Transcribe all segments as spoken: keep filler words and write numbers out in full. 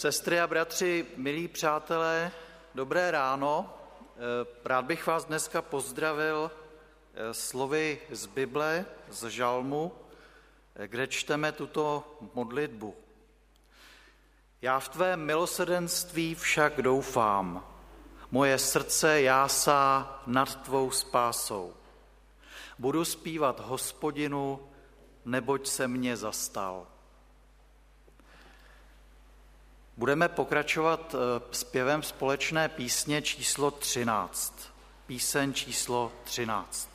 Sestry a bratři, milí přátelé, dobré ráno. Rád bych vás dneska pozdravil slovy z Bible, z Žalmu, kde čteme tuto modlitbu. Já v tvém milosrdenství však doufám, moje srdce jásá nad tvou spásou. Budu zpívat Hospodinu, neboť se mě zastal. Budeme pokračovat zpěvem společné písně číslo třináct. Píseň číslo třináct.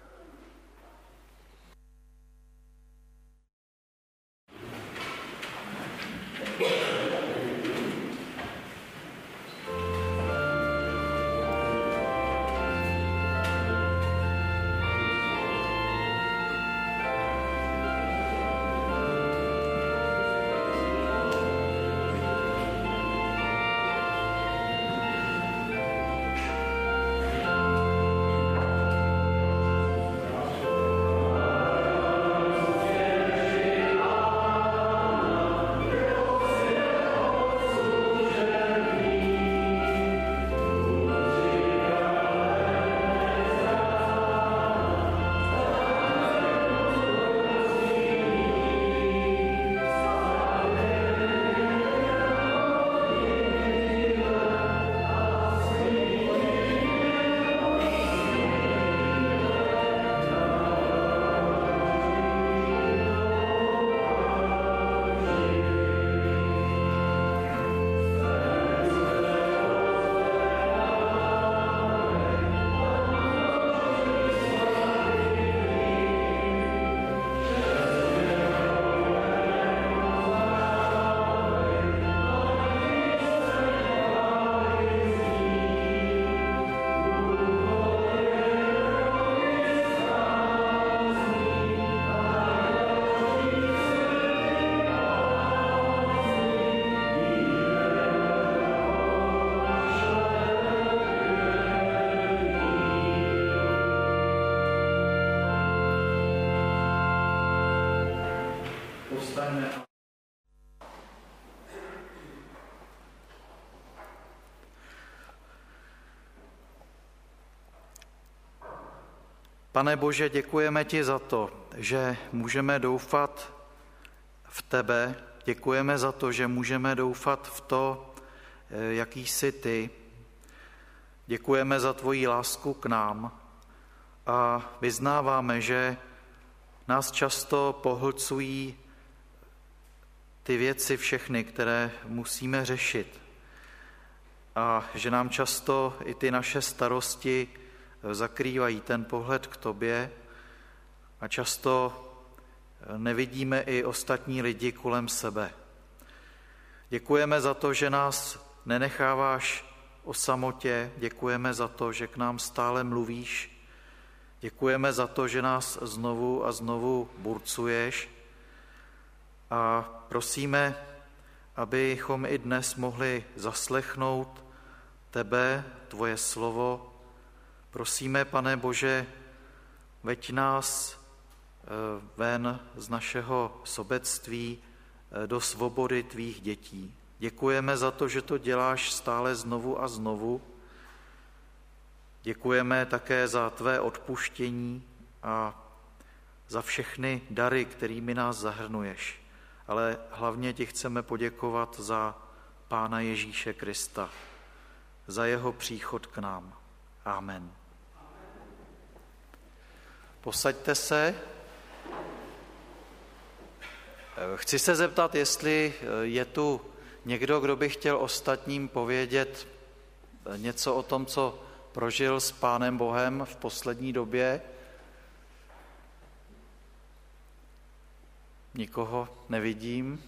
Pane Bože, děkujeme ti za to, že můžeme doufat v tebe, děkujeme za to, že můžeme doufat v to, jaký jsi ty. Děkujeme za tvoji lásku k nám a vyznáváme, že nás často pohlcují ty věci všechny, které musíme řešit a že nám často i ty naše starosti zakrývají ten pohled k tobě a často nevidíme i ostatní lidi kolem sebe. Děkujeme za to, že nás nenecháváš o samotě, děkujeme za to, že k nám stále mluvíš, děkujeme za to, že nás znovu a znovu burcuješ a prosíme, abychom i dnes mohli zaslechnout tebe, tvoje slovo. Prosíme, Pane Bože, veď nás ven z našeho sobectví do svobody tvých dětí. Děkujeme za to, že to děláš stále znovu a znovu. Děkujeme také za tvé odpuštění a za všechny dary, kterými nás zahrnuješ. Ale hlavně ti chceme poděkovat za Pána Ježíše Krista, za jeho příchod k nám. Amen. Posaďte se. Chci se zeptat, jestli je tu někdo, kdo by chtěl ostatním povědět něco o tom, co prožil s Pánem Bohem v poslední době. Nikoho nevidím.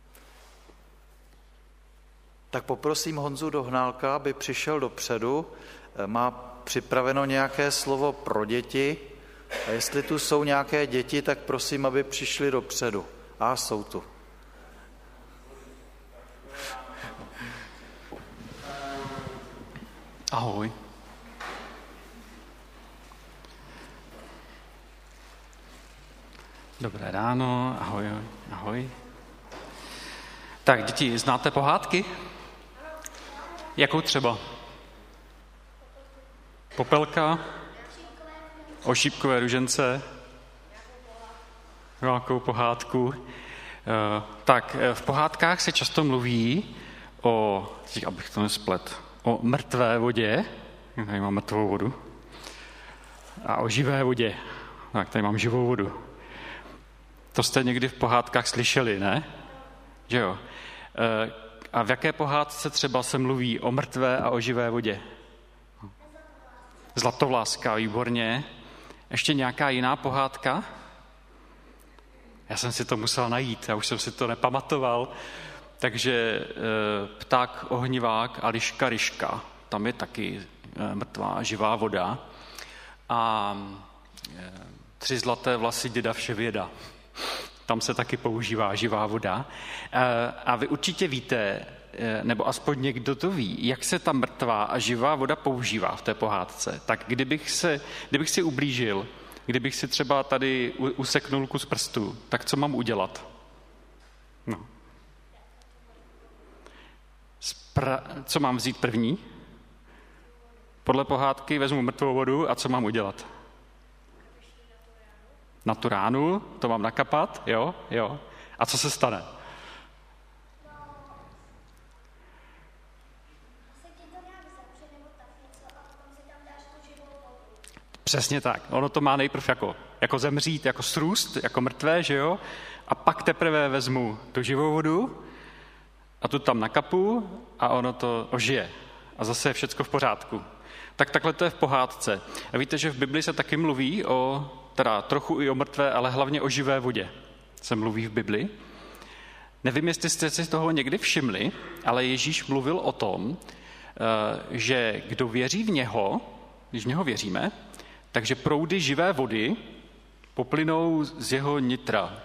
Tak poprosím Honzu Dohnálka, aby přišel dopředu. Má připraveno nějaké slovo pro děti. A jestli tu jsou nějaké děti, tak prosím, aby přišli dopředu. A jsou tu. Ahoj. Dobré ráno, ahoj, ahoj. Tak, děti, znáte pohádky? Jakou třeba? Popelka? O šípkové ružence? Nějakou pohádku? Tak, v pohádkách se často mluví o, abych to nesplet, o mrtvé vodě. Tady mám mrtvou vodu. A o živé vodě. Tak, tady mám živou vodu. To jste někdy v pohádkách slyšeli, ne? Že jo? A v jaké pohádce třeba se mluví o mrtvé a o živé vodě? Zlatovláska, výborně. Ještě nějaká jiná pohádka? Já jsem si to musel najít, já už jsem si to nepamatoval. Takže pták ohnivák a liška ryška. Tam je taky mrtvá živá voda. A tři zlaté vlasy děda Vševěda. Tam se taky používá živá voda. A vy určitě víte, nebo aspoň někdo to ví, jak se ta mrtvá a živá voda používá v té pohádce. Tak kdybych, se, kdybych si ublížil, kdybych si třeba tady useknul kus prstu, tak co mám udělat? No. Spra- co mám vzít první? Podle pohádky vezmu mrtvou vodu a co mám udělat? Na tu ránu, to mám nakapat, jo, jo. A co se stane? Přesně tak. Ono to má nejprv jako, jako zemřít, jako srůst, jako mrtvé, že jo? A pak teprve vezmu tu živou vodu a tu tam nakapu a ono to ožije. A zase je všecko v pořádku. Tak takhle to je v pohádce. A víte, že v Bibli se taky mluví o, teda trochu i o mrtvé, ale hlavně o živé vodě. Se mluví v Bibli. Nevím, jestli jste si toho někdy všimli, ale Ježíš mluvil o tom, že kdo věří v něho, když v něho věříme, takže proudy živé vody poplynou z jeho nitra.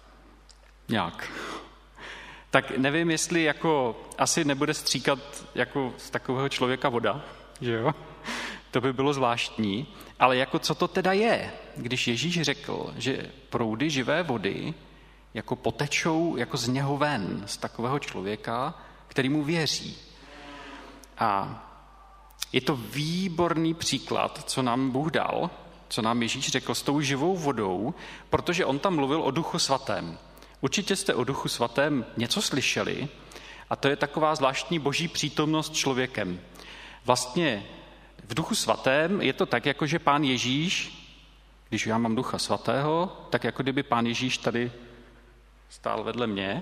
Nějak. Tak nevím, jestli jako asi nebude stříkat jako z takového člověka voda, že jo? To by bylo zvláštní. Ale jako co to teda je, když Ježíš řekl, že proudy živé vody jako potečou jako z něho ven, z takového člověka, který mu věří. A je to výborný příklad, co nám Bůh dal, co nám Ježíš řekl s tou živou vodou, protože on tam mluvil o Duchu svatém. Určitě jste o Duchu svatém něco slyšeli a to je taková zvláštní boží přítomnost člověkem. Vlastně v Duchu svatém je to tak, jako že Pán Ježíš, když já mám Ducha svatého, tak jako kdyby Pán Ježíš tady stál vedle mě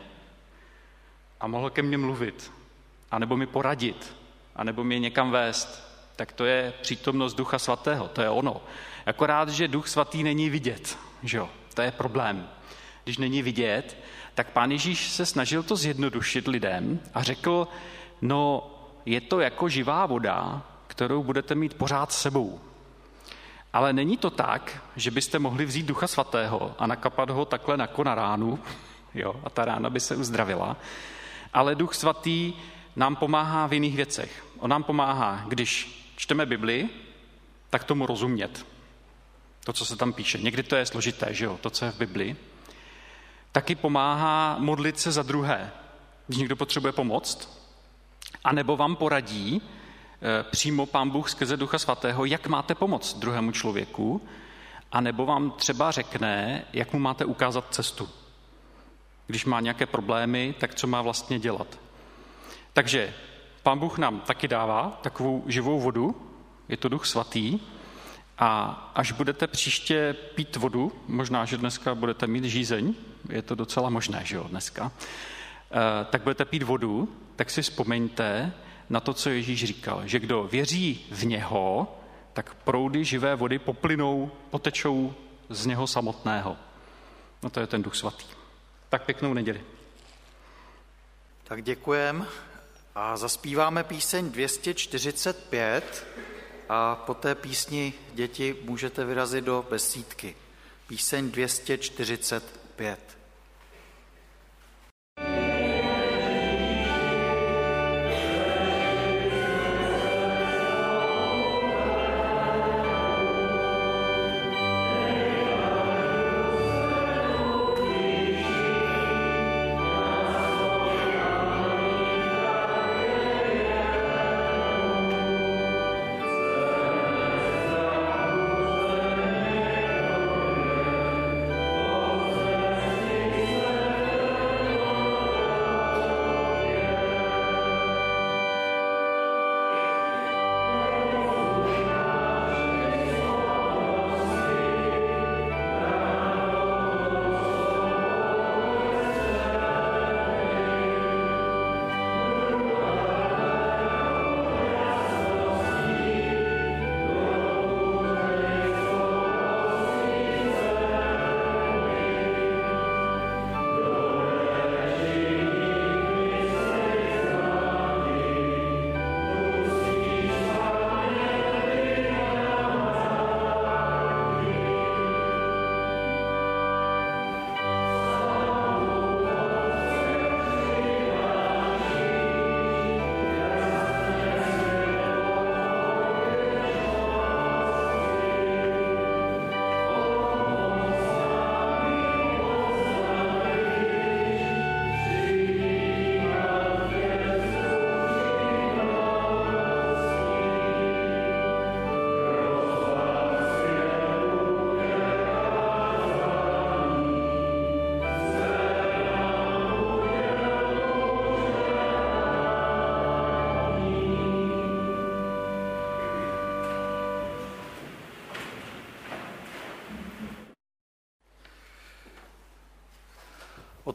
a mohl ke mně mluvit, anebo mi poradit, anebo mě někam vést. Tak to je přítomnost Ducha svatého, to je ono. Akorát, že Duch svatý není vidět, že jo? To je problém. Když není vidět, tak Pán Ježíš se snažil to zjednodušit lidem a řekl, no je to jako živá voda, kterou budete mít pořád s sebou. Ale není to tak, že byste mohli vzít Ducha svatého a nakapat ho takhle na na ránu, jo, a ta rána by se uzdravila. Ale Duch svatý nám pomáhá v jiných věcech. On nám pomáhá, když čteme Bibli, tak tomu rozumět. To, co se tam píše. Někdy to je složité, že jo, to, co je v Bibli. Taky pomáhá modlit se za druhé. Když někdo potřebuje pomoct, anebo vám poradí e, přímo Pán Bůh skrze Ducha svatého, jak máte pomoct druhému člověku, anebo vám třeba řekne, jak mu máte ukázat cestu. Když má nějaké problémy, tak co má vlastně dělat. Takže Pán Bůh nám taky dává takovou živou vodu, je to Duch svatý, a až budete příště pít vodu, možná, že dneska budete mít žízeň, je to docela možné, že jo, dneska, tak budete pít vodu, tak si vzpomeňte na to, co Ježíš říkal, že kdo věří v něho, tak proudy živé vody poplynou, potečou z něho samotného. No to je ten Duch svatý. Tak pěknou neděli. Tak děkujem a zaspíváme píseň dvě stě čtyřicet pět a po té písni děti můžete vyrazit do besídky. Píseň dvě stě čtyřicet pět.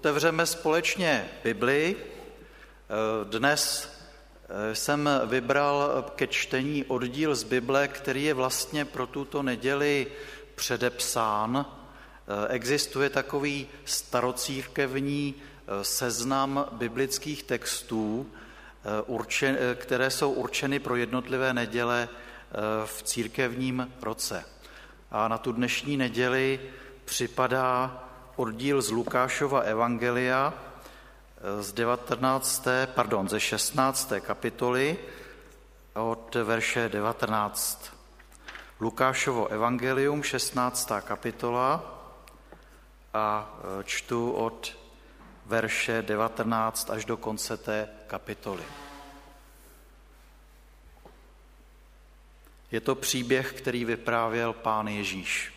Otevřeme společně Bibli. Dnes jsem vybral ke čtení oddíl z Bible, který je vlastně pro tuto neděli předepsán. Existuje takový starocírkevní seznam biblických textů, které jsou určeny pro jednotlivé neděle v církevním roce. A na tu dnešní neděli připadá oddíl z Lukášova evangelia z devatenácté, pardon, ze šestnácté kapitoly od verše devatenáct. Lukášovo evangelium, šestnáctá kapitola a čtu od verše devatenáct až do konce té kapitoly. Je to příběh, který vyprávěl Pán Ježíš.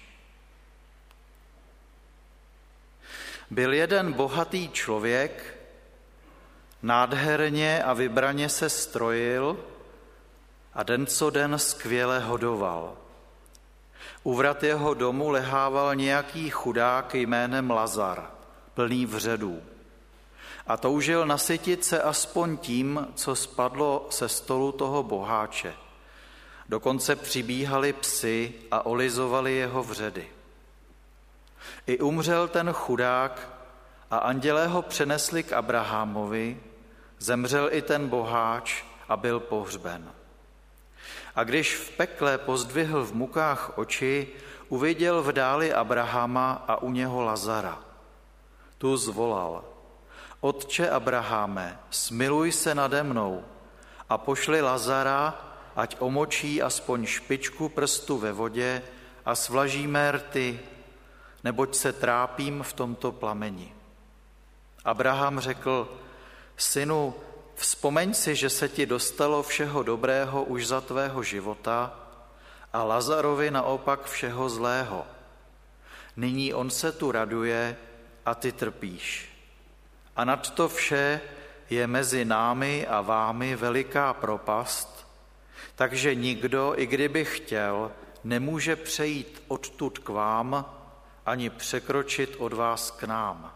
Byl jeden bohatý člověk, nádherně a vybraně se strojil a den co den skvěle hodoval. U vrat jeho domu lehával nějaký chudák jménem Lazar, plný vředů. A toužil nasytit se aspoň tím, co spadlo se stolu toho boháče. Dokonce přibíhali psi a olizovali jeho vředy. I umřel ten chudák a andělé ho přenesli k Abrahamovi, zemřel i ten boháč a byl pohřben. A když v pekle pozdvihl v mukách oči, uviděl v dáli Abrahama a u něho Lazara. Tu zvolal: Otče Abrahame, smiluj se nade mnou a pošli Lazara, ať omočí aspoň špičku prstu ve vodě a svlaží mé rty, neboť se trápím v tomto plameni. Abraham řekl: Synu, vzpomeň si, že se ti dostalo všeho dobrého už za tvého života a Lazarovi naopak všeho zlého. Nyní on se tu raduje a ty trpíš. A nad to vše je mezi námi a vámi veliká propast, takže nikdo, i kdyby chtěl, nemůže přejít odtud k vám, ani překročit od vás k nám.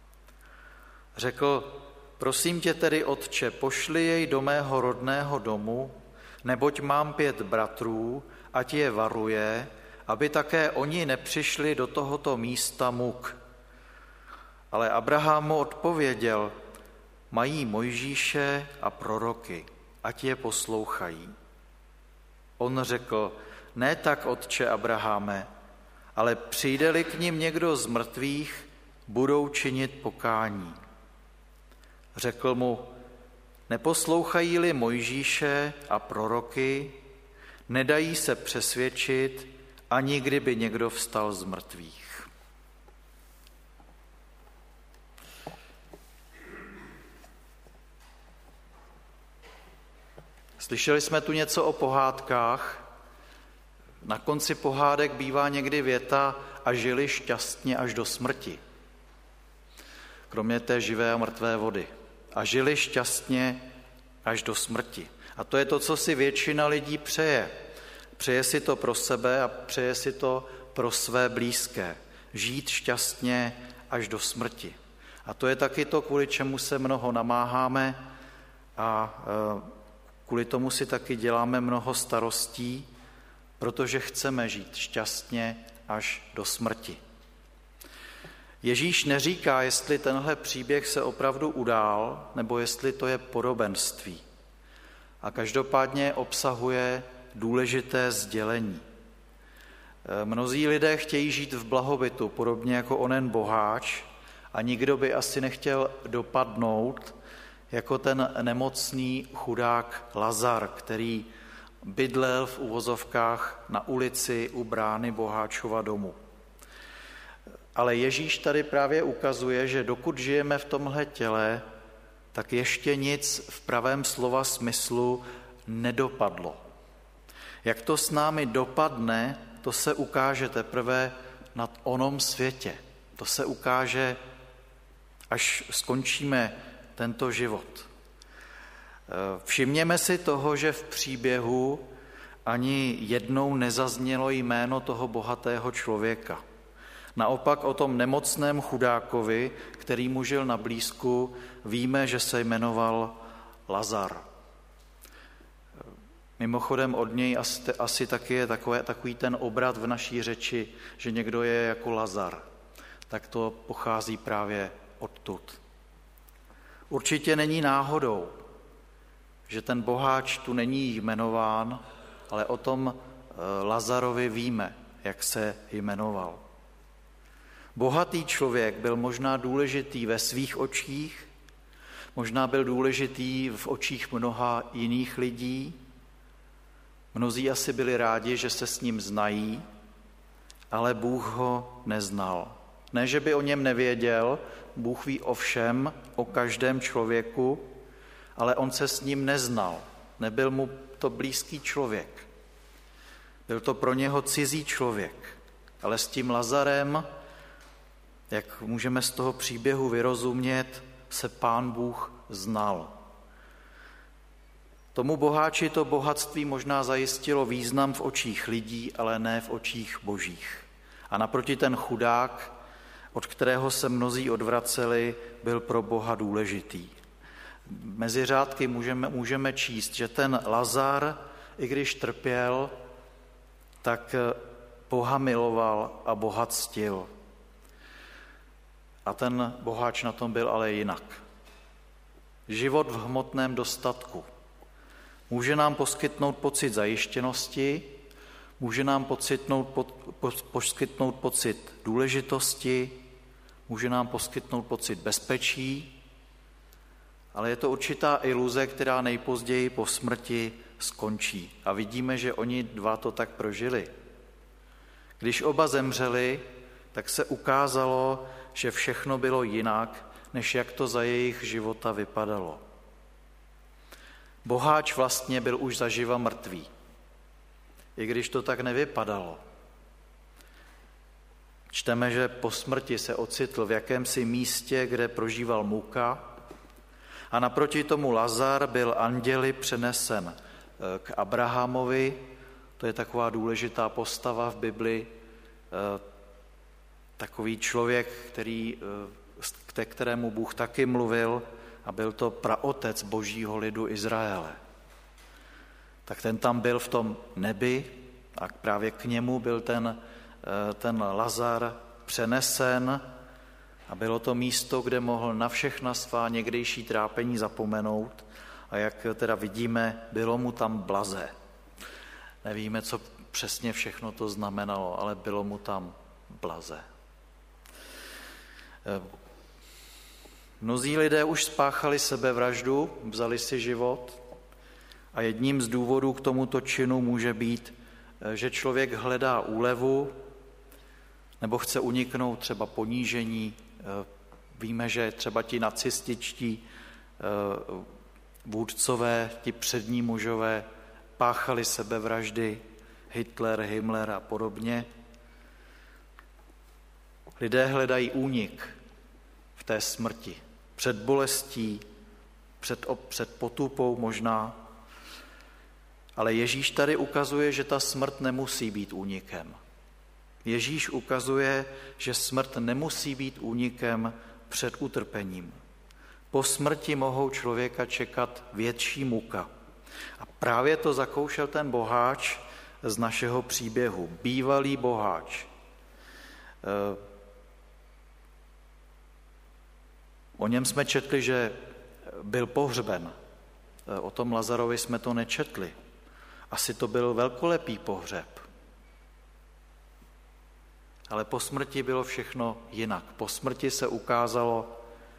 Řekl: Prosím tě tedy, otče, pošli jej do mého rodného domu, neboť mám pět bratrů, ať je varuje, aby také oni nepřišli do tohoto místa muk. Ale Abraham mu odpověděl: Mají Mojžíše a proroky, ať je poslouchají. On řekl: Ne tak, otče Abrahame, ale přijde-li k nim někdo z mrtvých, budou činit pokání. Řekl mu: Neposlouchají-li Mojžíše a proroky, nedají se přesvědčit, ani kdyby někdo vstal z mrtvých. Slyšeli jsme tu něco o pohádkách. Na konci pohádek bývá někdy věta: a žili šťastně až do smrti. Kromě té živé a mrtvé vody. A žili šťastně až do smrti. A to je to, co si většina lidí přeje. Přeje si to pro sebe a přeje si to pro své blízké. Žít šťastně až do smrti. A to je taky to, kvůli čemu se mnoho namáháme a kvůli tomu si taky děláme mnoho starostí, protože chceme žít šťastně až do smrti. Ježíš neříká, jestli tenhle příběh se opravdu udál, nebo jestli to je podobenství. A každopádně obsahuje důležité sdělení. Mnozí lidé chtějí žít v blahobytu, podobně jako onen boháč, a nikdo by asi nechtěl dopadnout jako ten nemocný chudák Lazar, který bydlel v uvozovkách na ulici u brány boháčova domu. Ale Ježíš tady právě ukazuje, že dokud žijeme v tomhle těle, tak ještě nic v pravém slova smyslu nedopadlo. Jak to s námi dopadne, to se ukáže teprve na onom světě. To se ukáže, až skončíme tento život. Všimněme si toho, že v příběhu ani jednou nezaznělo jméno toho bohatého člověka. Naopak o tom nemocném chudákovi, který mu žil na blízku, víme, že se jmenoval Lazar. Mimochodem od něj asi, asi taky je takové, takový ten obrat v naší řeči, že někdo je jako Lazar. Tak to pochází právě odtud. Určitě není náhodou, že ten boháč tu není jmenován, ale o tom Lazarovi víme, jak se jmenoval. Bohatý člověk byl možná důležitý ve svých očích, možná byl důležitý v očích mnoha jiných lidí. Mnozí asi byli rádi, že se s ním znají, ale Bůh ho neznal. Ne, že by o něm nevěděl, Bůh ví o všem, o každém člověku, ale on se s ním neznal. Nebyl mu to blízký člověk. Byl to pro něho cizí člověk. Ale s tím Lazarem, jak můžeme z toho příběhu vyrozumět, se Pán Bůh znal. Tomu boháči to bohatství možná zajistilo význam v očích lidí, ale ne v očích božích. A naproti ten chudák, od kterého se mnozí odvraceli, byl pro Boha důležitý. Mezi řádky můžeme, můžeme číst, že ten Lazar, i když trpěl, tak Boha miloval a Boha ctil. A ten boháč na tom byl ale jinak. Život v hmotném dostatku může nám poskytnout pocit zajištěnosti, může nám poskytnout, po, po, poskytnout pocit důležitosti, může nám poskytnout pocit bezpečí, ale je to určitá iluze, která nejpozději po smrti skončí. A vidíme, že oni dva to tak prožili. Když oba zemřeli, tak se ukázalo, že všechno bylo jinak, než jak to za jejich života vypadalo. Boháč vlastně byl už zaživa mrtvý, i když to tak nevypadalo. Čteme, že po smrti se ocitl v jakémsi místě, kde prožíval muka, a naproti tomu Lazar byl anděli přenesen k Abrahamovi. To je taková důležitá postava v Bibli, takový člověk, který, k kterému Bůh taky mluvil, a byl to praotec božího lidu Izraele. Tak ten tam byl v tom nebi a právě k němu byl ten, ten Lazar přenesen a bylo to místo, kde mohl na všechna svá někdejší trápení zapomenout a jak teda vidíme, bylo mu tam blaze. Nevíme, co přesně všechno to znamenalo, ale bylo mu tam blaze. Mnozí lidé už spáchali sebevraždu, vzali si život a jedním z důvodů k tomuto činu může být, že člověk hledá úlevu nebo chce uniknout třeba ponížení. Víme, že třeba ti nacističtí vůdcové, ti přední mužové páchali sebevraždy, Hitler, Himmler a podobně. Lidé hledají únik v té smrti, před bolestí, před, před potupou možná, ale Ježíš tady ukazuje, že ta smrt nemusí být únikem. Ježíš ukazuje, že smrt nemusí být únikem před utrpením. Po smrti mohou člověka čekat větší muka. A právě to zakoušel ten boháč z našeho příběhu, bývalý boháč. O něm jsme četli, že byl pohřben. O tom Lazarovi jsme to nečetli. Asi to byl velkolepý pohřeb. Ale po smrti bylo všechno jinak. Po smrti se ukázalo,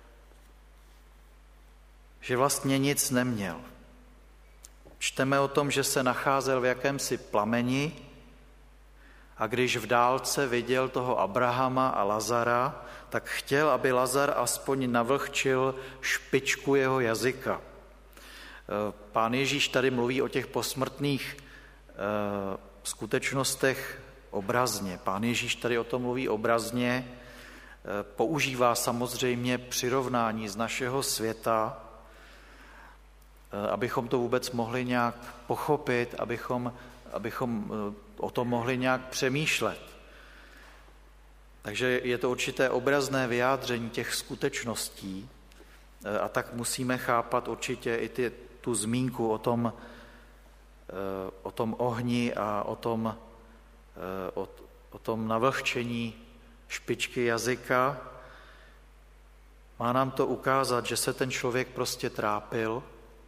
že vlastně nic neměl. Čteme o tom, že se nacházel v jakémsi plameni a když v dálce viděl toho Abrahama a Lazara, tak chtěl, aby Lazar aspoň navlhčil špičku jeho jazyka. Pán Ježíš tady mluví o těch posmrtných skutečnostech obrazně. Pán Ježíš tady o tom mluví obrazně, používá samozřejmě přirovnání z našeho světa, abychom to vůbec mohli nějak pochopit, abychom, abychom o tom mohli nějak přemýšlet. Takže je to určité obrazné vyjádření těch skutečností a tak musíme chápat určitě i ty, tu zmínku o tom, o tom ohni a o tom, o, o tom navlhčení špičky jazyka. Má nám to ukázat, že se ten člověk prostě trápil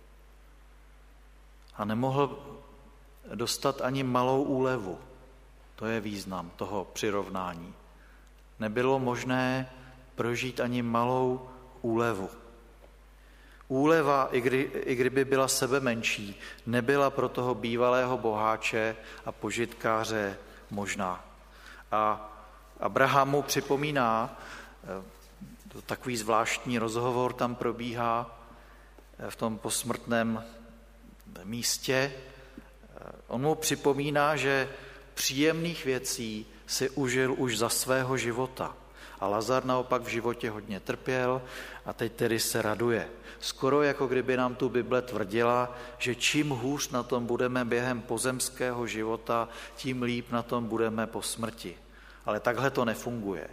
a nemohl dostat ani malou úlevu. To je význam toho přirovnání. Nebylo možné prožít ani malou úlevu. Úleva, i, kdy, i kdyby byla sebe menší, nebyla pro toho bývalého boháče a požitkáře možná. A Abraham mu připomíná, takový zvláštní rozhovor tam probíhá v tom posmrtném místě. On mu připomíná, že příjemných věcí si užil už za svého života. A Lazar naopak v životě hodně trpěl a teď tedy se raduje. Skoro jako kdyby nám tu Bible tvrdila, že čím hůř na tom budeme během pozemského života, tím líp na tom budeme po smrti. Ale takhle to nefunguje.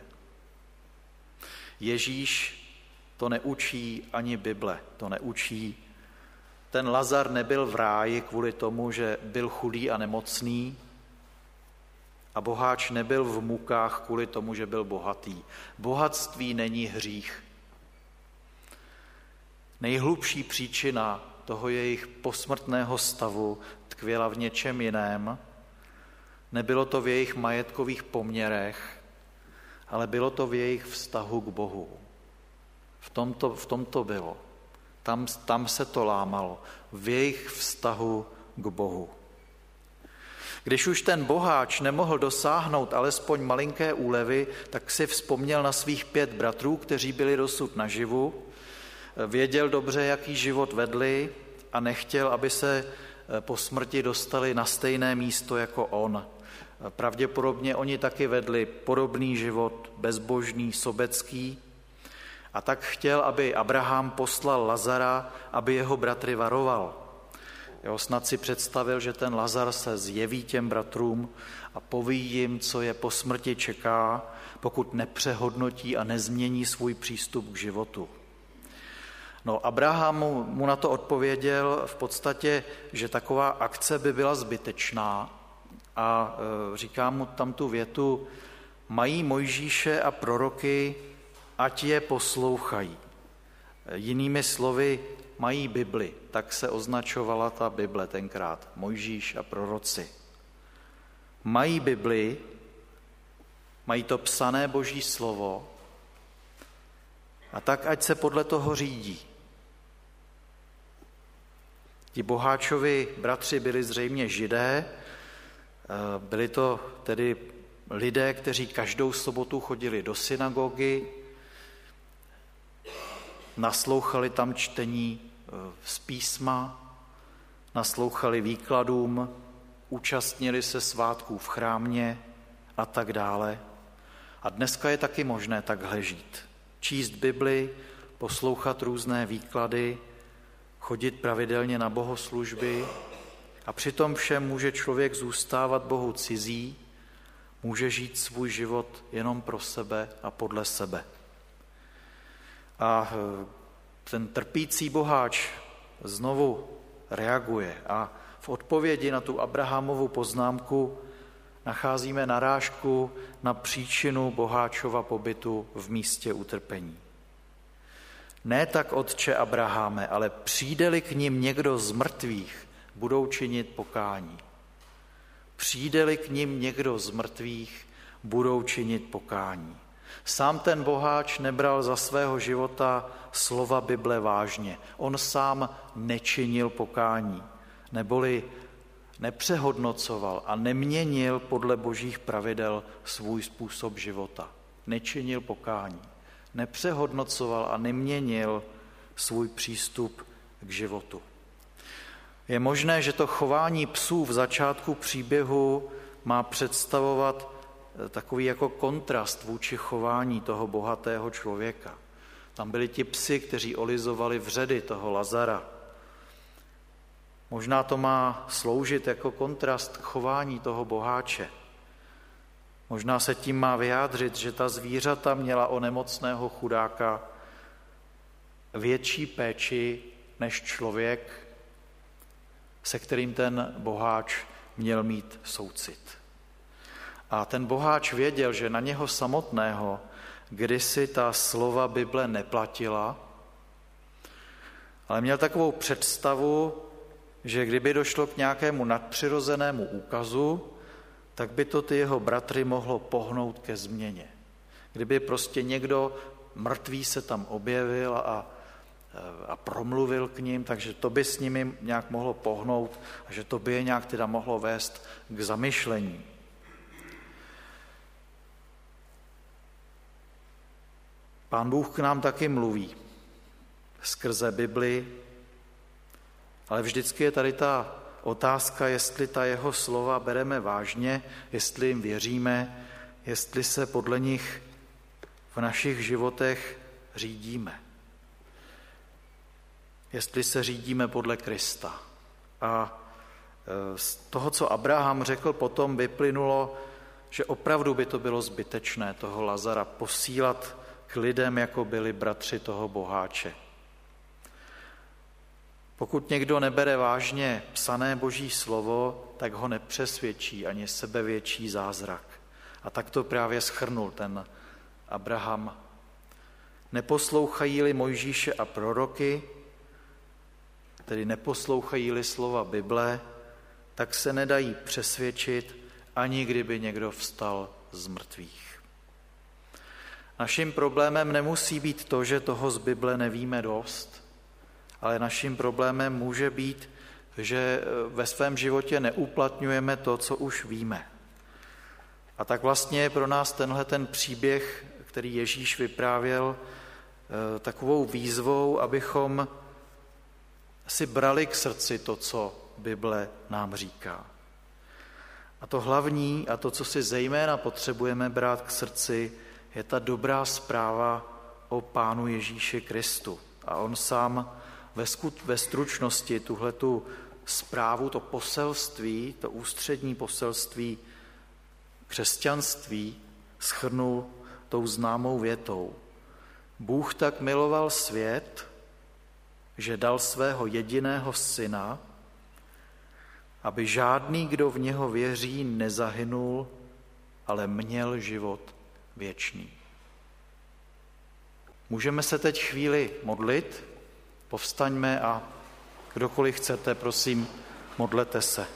Ježíš to neučí ani Bible, to neučí. Ten Lazar nebyl v ráji kvůli tomu, že byl chudý a nemocný, a boháč nebyl v mukách kvůli tomu, že byl bohatý. Bohatství není hřích. Nejhlubší příčina toho jejich posmrtného stavu tkvěla v něčem jiném. Nebylo to v jejich majetkových poměrech, ale bylo to v jejich vztahu k Bohu. V tom to, v tom to bylo. Tam, tam se to lámalo. V jejich vztahu k Bohu. Když už ten boháč nemohl dosáhnout alespoň malinké úlevy, tak si vzpomněl na svých pět bratrů, kteří byli dosud naživu. Věděl dobře, jaký život vedli a nechtěl, aby se po smrti dostali na stejné místo jako on. Pravděpodobně oni taky vedli podobný život, bezbožný, sobecký. A tak chtěl, aby Abraham poslal Lazara, aby jeho bratry varoval. Jo, snad si představil, že ten Lazar se zjeví těm bratrům a poví jim, co je po smrti čeká, pokud nepřehodnotí a nezmění svůj přístup k životu. No, Abraham mu, mu na to odpověděl v podstatě, že taková akce by byla zbytečná a e, říká mu tam tu větu, mají Mojžíše a proroky, ať je poslouchají. Jinými slovy, mají Bibli, tak se označovala ta Bible tenkrát, Mojžíš a proroci. Mají Bibli, mají to psané Boží slovo a tak ať se podle toho řídí. Ti boháčovi bratři byli zřejmě Židé, byli to tedy lidé, kteří každou sobotu chodili do synagogy, naslouchali tam čtení z písma, naslouchali výkladům, účastnili se svátků v chrámě a tak dále. A dneska je taky možné takhle žít. Číst Bibli, poslouchat různé výklady, chodit pravidelně na bohoslužby a přitom všem může člověk zůstávat Bohu cizí, může žít svůj život jenom pro sebe a podle sebe. A ten trpící boháč znovu reaguje a v odpovědi na tu Abrahamovu poznámku nacházíme narážku na příčinu boháčova pobytu v místě utrpení. Ne tak, otče Abraháme, ale přijde-li k nim někdo z mrtvých, budou činit pokání. Přijde-li k nim někdo z mrtvých, budou činit pokání. Sám ten boháč nebral za svého života slova Bible vážně. On sám nečinil pokání, neboli nepřehodnocoval a neměnil podle božích pravidel svůj způsob života. Nečinil pokání, nepřehodnocoval a neměnil svůj přístup k životu. Je možné, že to chování psů v začátku příběhu má představovat takový jako kontrast vůči chování toho bohatého člověka. Tam byli ti psi, kteří olizovali vředy toho Lazara. Možná to má sloužit jako kontrast k chování toho boháče. Možná se tím má vyjádřit, že ta zvířata měla o nemocného chudáka větší péči než člověk, se kterým ten boháč měl mít soucit. A ten boháč věděl, že na něho samotného kdysi ta slova Bible neplatila, ale měl takovou představu, že kdyby došlo k nějakému nadpřirozenému úkazu, tak by to ty jeho bratry mohlo pohnout ke změně. Kdyby prostě někdo mrtvý se tam objevil a, a promluvil k ním, takže to by s nimi nějak mohlo pohnout a že to by je nějak teda mohlo vést k zamyšlení. Pán Bůh k nám taky mluví skrze Bibli, ale vždycky je tady ta otázka, jestli ta jeho slova bereme vážně, jestli jim věříme, jestli se podle nich v našich životech řídíme. Jestli se řídíme podle Krista. A z toho, co Abraham řekl, potom vyplynulo, že opravdu by to bylo zbytečné toho Lazara posílat k lidem, jako byli bratři toho boháče. Pokud někdo nebere vážně psané Boží slovo, tak ho nepřesvědčí ani sebevětší zázrak. A tak to právě shrnul ten Abraham. Neposlouchají-li Mojžíše a proroky, tedy neposlouchají-li slova Bible, tak se nedají přesvědčit, ani kdyby někdo vstal z mrtvých. Naším problémem nemusí být to, že toho z Bible nevíme dost, ale naším problémem může být, že ve svém životě neuplatňujeme to, co už víme. A tak vlastně je pro nás tenhle ten příběh, který Ježíš vyprávěl, takovou výzvou, abychom si brali k srdci to, co Bible nám říká. A to hlavní a to, co si zejména potřebujeme brát k srdci, je ta dobrá zpráva o Pánu Ježíši Kristu. A on sám ve, skut, ve stručnosti tuhletu zprávu, to poselství, to ústřední poselství křesťanství shrnul tou známou větou. Bůh tak miloval svět, že dal svého jediného syna, aby žádný, kdo v něho věří, nezahynul, ale měl život věčný. Můžeme se teď chvíli modlit, povstaňme a kdokoliv chcete, prosím, modlete se.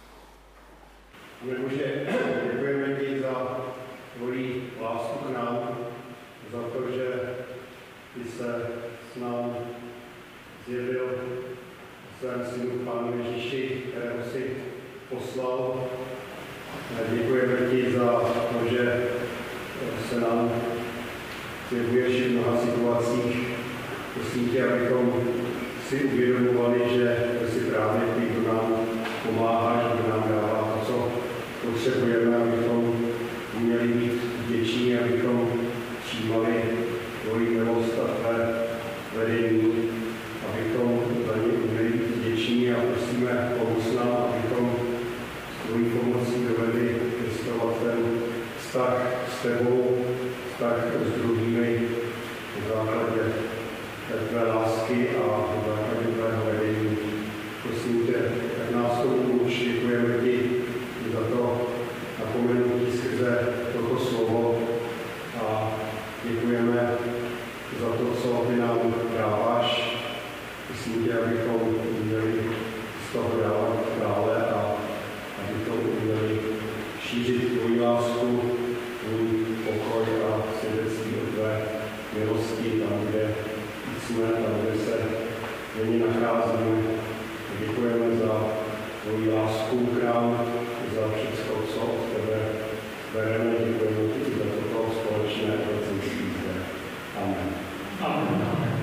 Bože, děkujeme ti za tvoji lásku k nám, za to, že ty se s nám zjevil svém synu Pánu Ježíši, kterého jsi poslal. Děkujeme ti za to, že se nám zjevuješ v mnoha situacích. Prosím tě, abychom si uvědomovali, že jsi právě ty, kdo nám pomáháš, kdo nám dává to, co potřebujeme, abychom měli být vděční, abychom přijímali tvoji milost a tvé vedení, abychom za ně měli být vděční a prosíme pomoc nám, abychom s tvojí pomocí dovedli pěstovat ten vztah s tebou, vztah s druhými v základě tvé lásky a v základě tvého vedení. Prosím tě, tak nás to uč, děkujeme ti za to napomenutí skrze toto slovo a děkujeme za to, co ty nám dáváš. Prosím tě, abychom měli z toho dávat dále a abychom měli šířit tvoji lásku, tvůj pokoj a svědectví o tvé milosti tam, kde jsme, tam, kde se nyní nacházíme. Děkujeme za tvoji lásku k nám, za všechno, co od tebe bereme. Děkujeme ti za toto společné obecenství zde. Amen. Amen.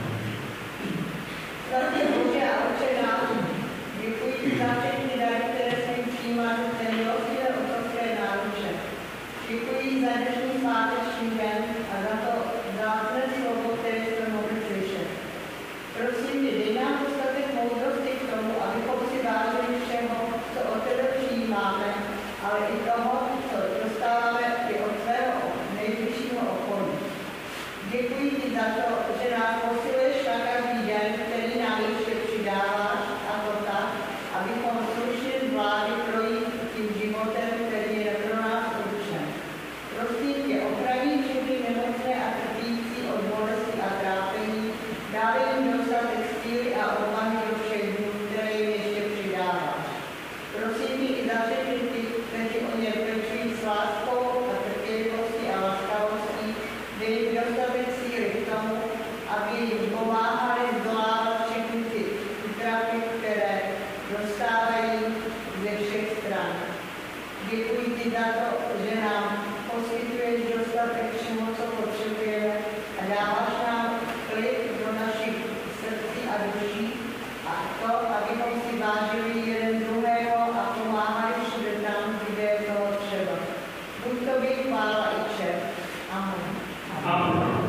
Svatý Bože a Otče náš, děkuji ti za všechny dary, které jsi přijímáš z té milostivé otcovské náruče. Děkuji za dnešní sváteční den a za to vzácné slovo, které jsme mohli slyšet. Prosím tě, dej nám dostatek moudrosti k tomu, abychom si vážili všeho, co od tebe přijímáme, ale i toho, co dostáváme i od Děkuji ti za to, že nám poskytuješ dostatek všemu, co potřebujeme a dáváš nám klid do našich srdcí a duší a to, abychom si vážili jeden druhého a pomáhali všude tam, kde je toho třeba. Buď tobě chvála i čest. Amen. Amen.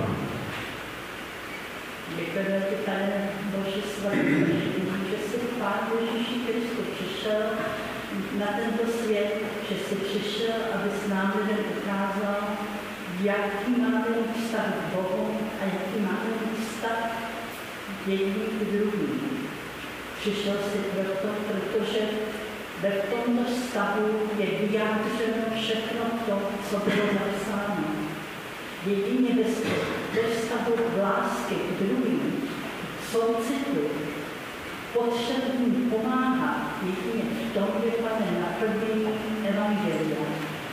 Děkujeme ti, Pane Bože svatý, že jsi Pán Ježíši Kristu přišel na tento svět, že jsi přišel, abys nám lidem ukázal, jaký máme vztah k Bohu a jaký máme vztah jedním k druhým. Přišel jsi proto, protože ve tomto vztahu je vyjádřeno všechno to, co bylo napsáno. Jedině ve vztahu lásky k druhým, soucitu, potřebný pomáhat, jedině v tom je, Pane, naplnění evangelia.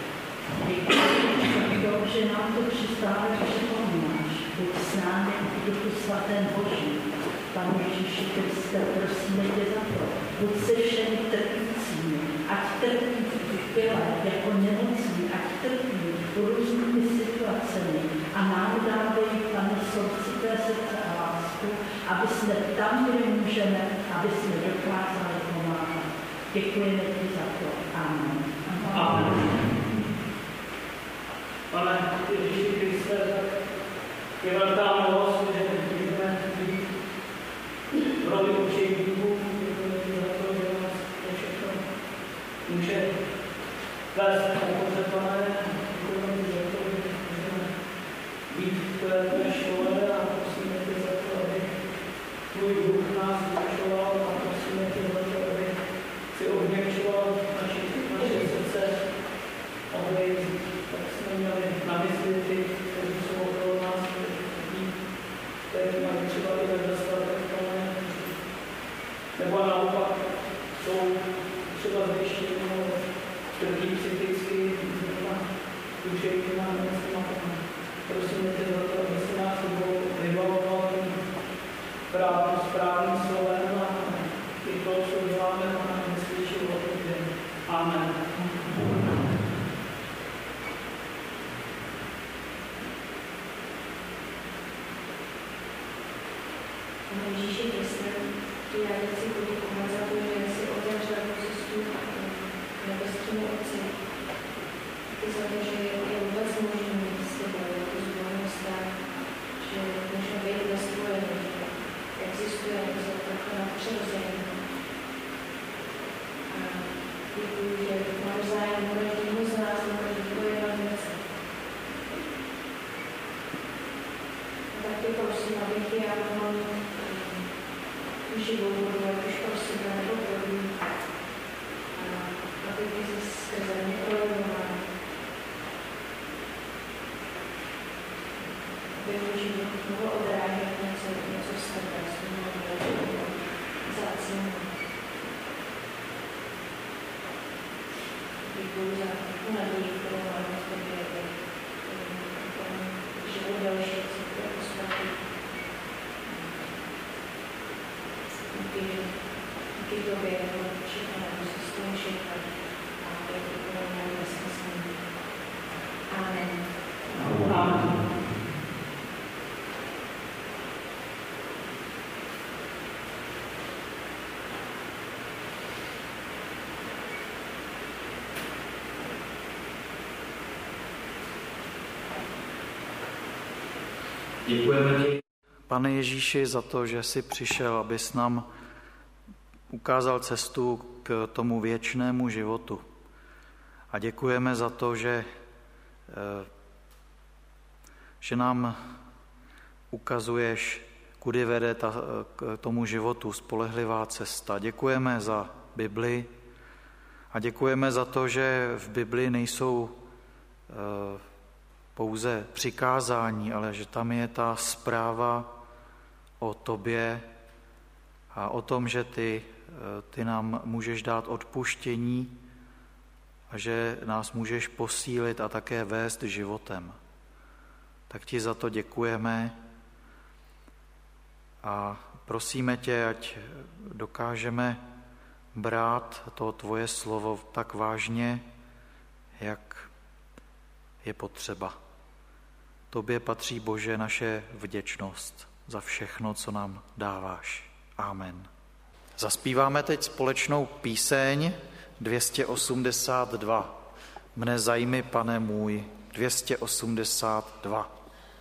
Děkuji za to, že nám to přistále připomínáš. Buď s námi v Duchu Svatém Boží. Pane Ježíši Kriste, prosíme tě za to. Buď se všemi trpícími, ať trpí v těle jako nemocní, ať trpí různými situacemi a nám dávej, Pane, soucité srdce a lásku, aby jsme tam, kde můžeme, aby jsme dokázali pomáhat. Děkujeme ti za to. Amen. Amen. Pane Ježíši Kriste, je velká milost, že můžeme být v roli učeníků, děkujeme ti za to, že nás to všechno může vést na konce, Pane, děkujeme ti za to, že můžeme být v tvé škole a prosíme tě za to, aby tvůj duch nás vyučoval a prosíme tě za to, aby si obměkčoval naše, naše srdce, aby tak jsme měli na mysli ty, kteří jsou okolo nás, kteří mají třeba i nedostatek, nebo naopak jsou třeba zvyšení, trpí psychicky, duševníma nemocnýma. Prosíme tě za to, aby si nás vybavoval tím právým správným slovem a i to, co děláme, máme neslyšel o tobě. Amen. Pane Ježíši Kriste, já chci poděkovat za to, že jsi otevřel cestu k nebeskému Otci. Ty za to, že je vůbec možné mít s tebou jako zborný vztah, že můžeme být ve spojení, že existuje něco takto nadpřirozeného. A děkuji, že mám zájem o každému z nás, na každý pojednání. Tak tě prosím, abych já mohl živou vodu, jak už prosím, nebo vodu, aby ty se skrze mě projevoval. Aby můj život mohl odrážet něco, něco z tebe, z toho zácení. Děkuji za tu naději, kterou máme v tobě, život další, co jako svatý. Díky, díky tobě, všechno nebezpečné všechno a díky tobě nebezpečné. Amen. Amen. Děkujeme ti, Pane Ježíši, za to, že jsi přišel, abys nám ukázal cestu k tomu věčnému životu. A děkujeme za to, že, že nám ukazuješ, kudy vede ta, k tomu životu spolehlivá cesta. Děkujeme za Bibli a děkujeme za to, že v Bibli nejsou pouze přikázání, ale že tam je ta zpráva o tobě a o tom, že ty, ty nám můžeš dát odpuštění a že nás můžeš posílit a také vést životem. Tak ti za to děkujeme a prosíme tě, ať dokážeme brát to tvoje slovo tak vážně, jak je potřeba. Tobě patří, Bože, naše vděčnost za všechno, co nám dáváš. Amen. Zaspíváme teď společnou píseň dvě stě osmdesát dva. Mne zajmi, Pane můj, dvě stě osmdesát dva.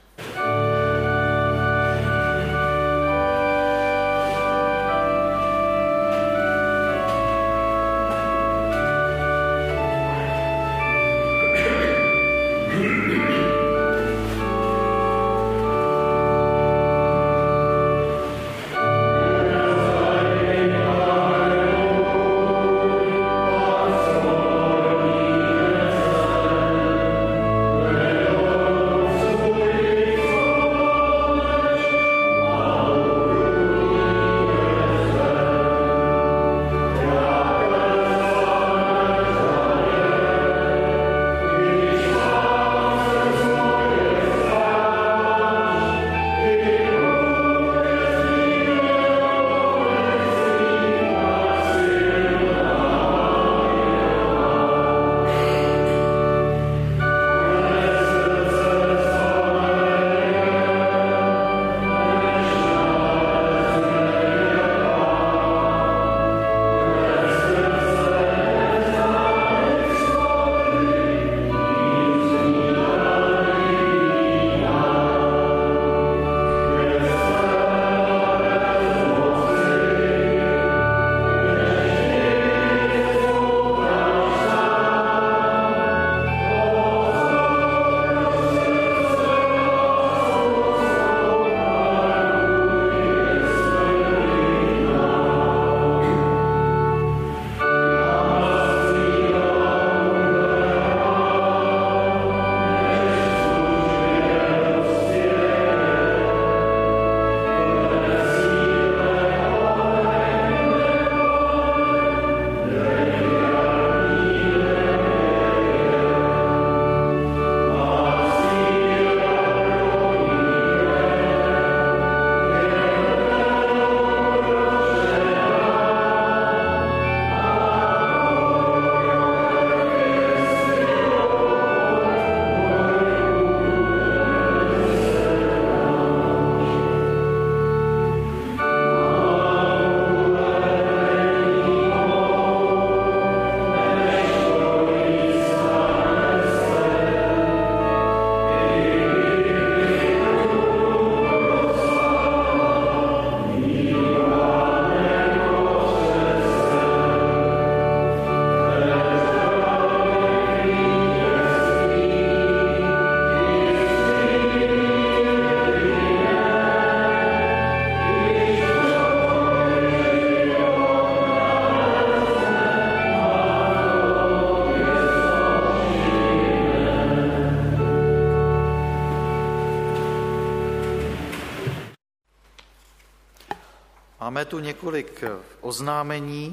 Máme tu několik oznámení.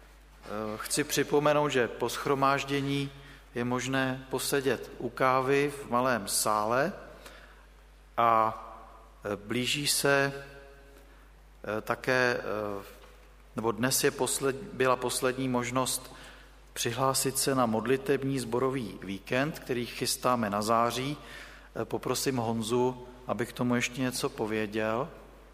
Chci připomenout, že po shromáždění je možné posedět u kávy v malém sále a blíží se také, nebo dnes je posled, byla poslední možnost přihlásit se na modlitební sborový víkend, který chystáme na září. Poprosím Honzu, aby k tomu ještě něco pověděl.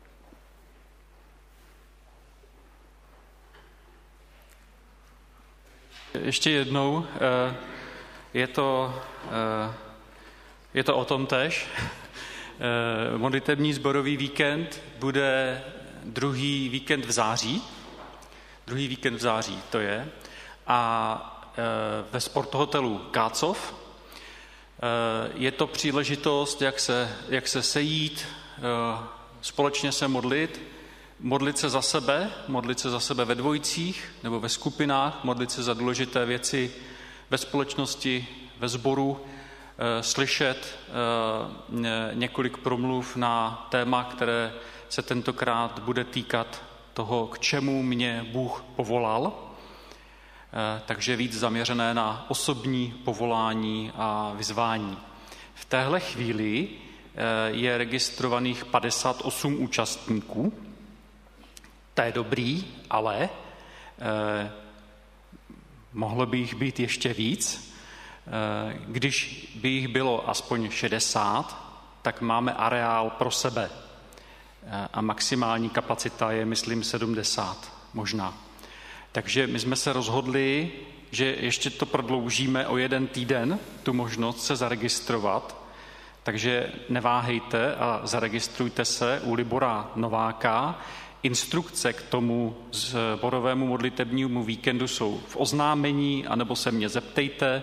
Ještě jednou, je to, je to o tom též. Modlitební sborový víkend bude druhý víkend v září. Druhý víkend v září to je. A ve sportohotelu Kácov. Je to příležitost, jak se, jak se sejít, společně se modlit, modlit se za sebe, modlit se za sebe ve dvojicích nebo ve skupinách, modlit se za důležité věci ve společnosti, ve sboru, slyšet několik promluv na téma, které se tentokrát bude týkat toho, k čemu mě Bůh povolal. Takže víc zaměřené na osobní povolání a vyzvání. V téhle chvíli je registrovaných padesát osm účastníků. To je dobrý, ale eh, mohlo by jich být ještě víc. Když by jich bylo aspoň šedesát, tak máme areál pro sebe a maximální kapacita je, myslím, sedmdesát možná. Takže my jsme se rozhodli, že ještě to prodloužíme o jeden týden, tu možnost se zaregistrovat, takže neváhejte a zaregistrujte se u Libora Nováka. Instrukce k tomu sborovému modlitebnímu víkendu jsou v oznámení, anebo se mě zeptejte,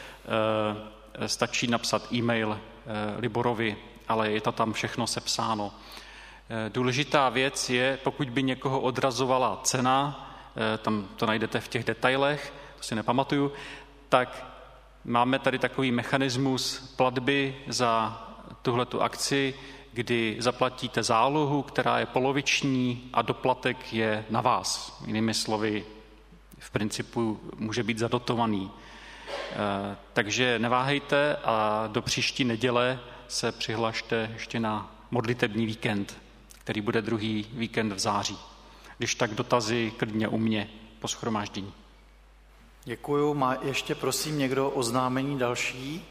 stačí napsat e-mail Liborovi, ale je to tam všechno sepsáno. Důležitá věc je, pokud by někoho odrazovala cena, tam to najdete v těch detailech, to si nepamatuju, tak máme tady takový mechanismus platby za tuhletu akci, kdy zaplatíte zálohu, která je poloviční a doplatek je na vás. Jinými slovy, v principu může být zadotovaný. Takže neváhejte a do příští neděle se přihlašte ještě na modlitební víkend, který bude druhý víkend v září. Když tak dotazy klidně u mě po shromáždění. Děkuju. Má ještě prosím někdo oznámení další?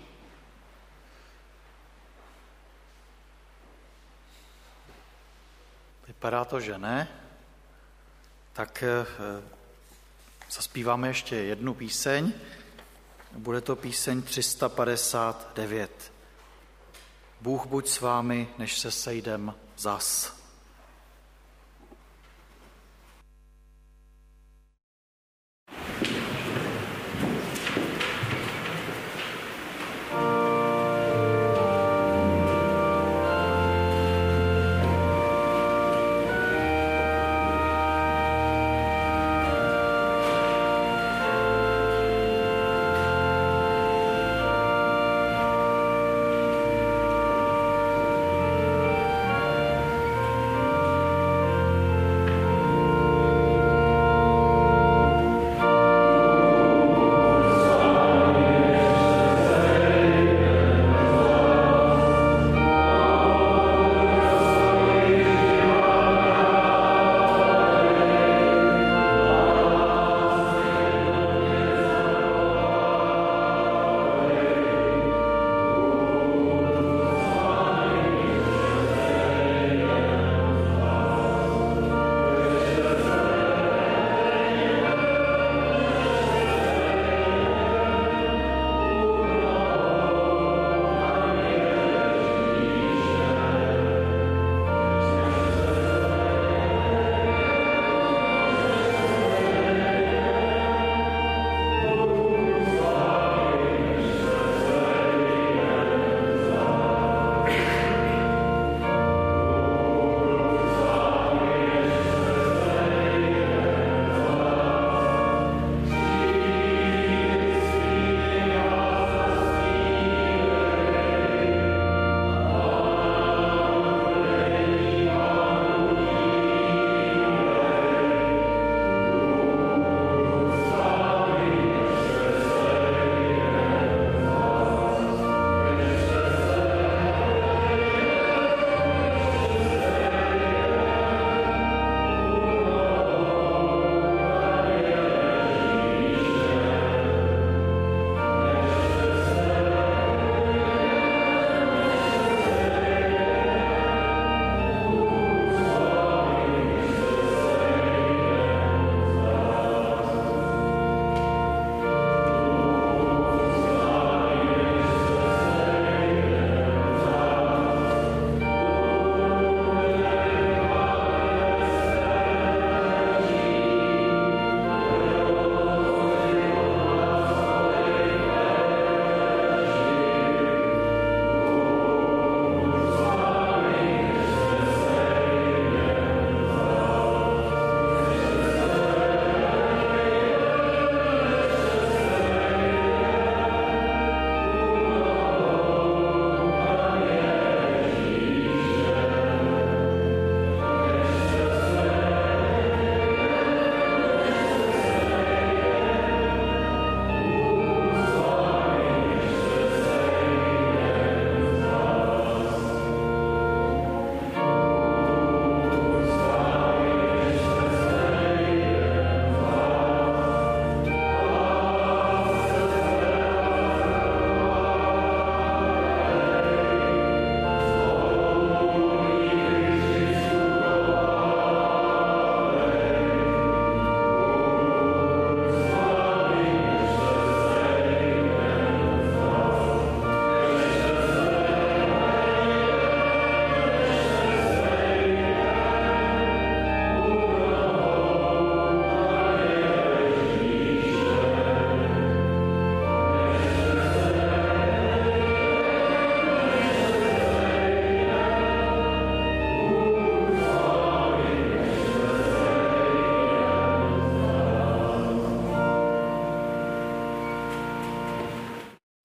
Vypadá to, že ne. Tak zaspíváme ještě jednu píseň. Bude to píseň tři sta padesát devět. Bůh buď s vámi, než se sejdem zas. Thank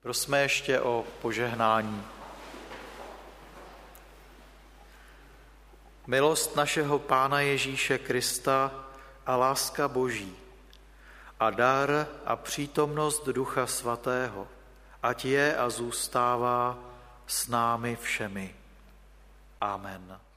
Prosme ještě o požehnání. Milost našeho Pána Ježíše Krista a láska Boží a dar a přítomnost Ducha Svatého, ať je a zůstává s námi všemi. Amen.